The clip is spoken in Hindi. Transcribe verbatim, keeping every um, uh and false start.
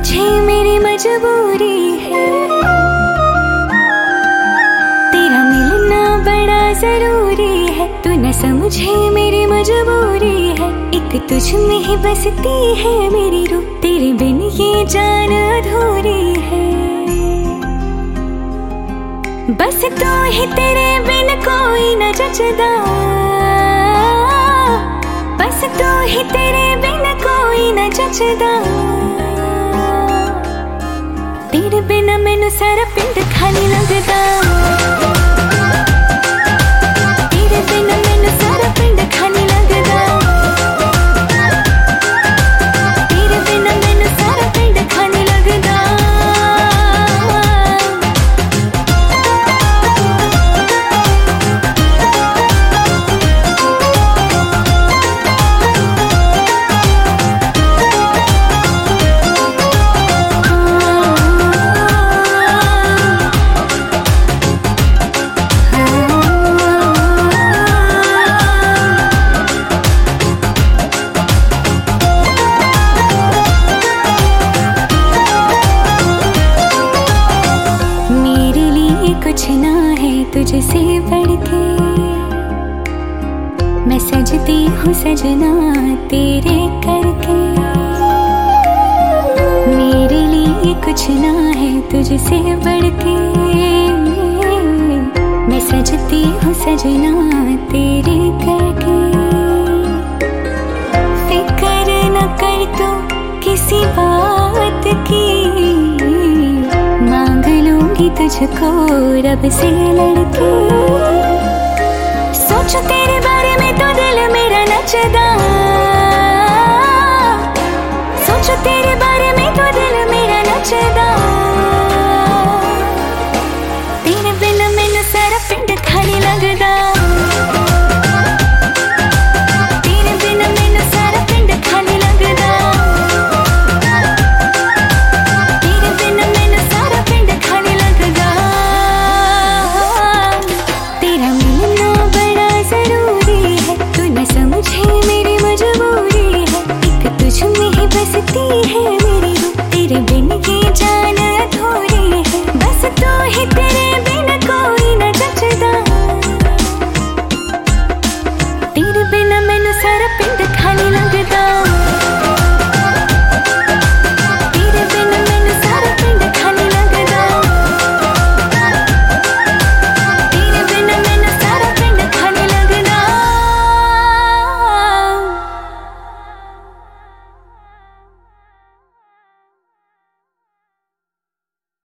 समझे मेरी मजबूरी है, तेरा मिलना बड़ा जरूरी है। तू न समझे मेरी मजबूरी है, एक तुझ में ही बसती है मेरी रूह, तेरे बिन ये जान अधूरी है। बस तू ही, तेरे बिन कोई न जचदा, बस तू ही, तेरे बिन कोई न जचदा। तेरे बिना मैनू सारा पिंड खाली लगदा, तेरे बिना मैनू सारा पिंड खाली लगदा, तेरे बिना मैनू सारा पिंड खाली लगदा। कुछ ना है तुझसे बढ़ के, मैं सजती हूँ सजना तेरे करके। मेरे लिए कुछ ना है तुझसे बढ़ के, मैं सजती हूँ सजना तेरे करके। फिक्र न कर तू किसी बात की, मांग लूंगी तुझको रब से लड़के। सोचो तेरे बारे में तो दिल मेरा नचदा, सोचो तेरे बारे में तो दिल मेरा नचदा।